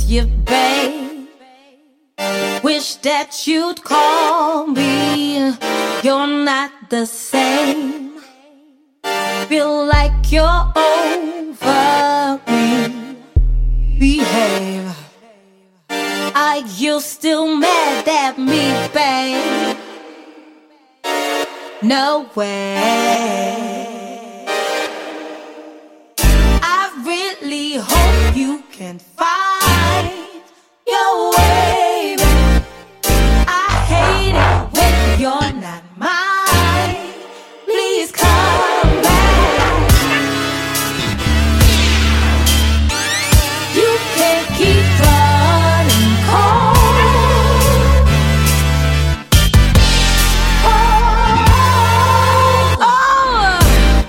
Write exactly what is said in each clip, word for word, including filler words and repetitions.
you, babe. Wish that you'd call me. You're not the same. Feel like you're over me. Behave. Are you still mad at me, babe? No way. I really hope you can find your way. I hate it when you're not mine. Please come back. You can't keep running cold. Oh, oh.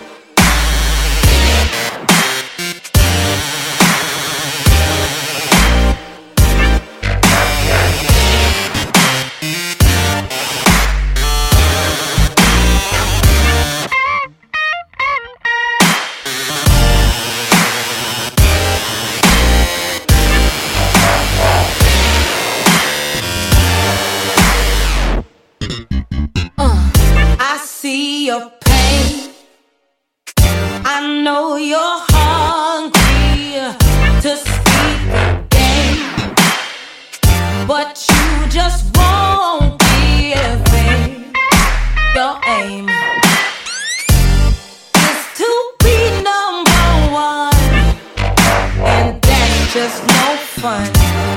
I see your pain. I know you're hungry to speak again, but you just won't give in. Your aim is to be number one, and that's just no fun.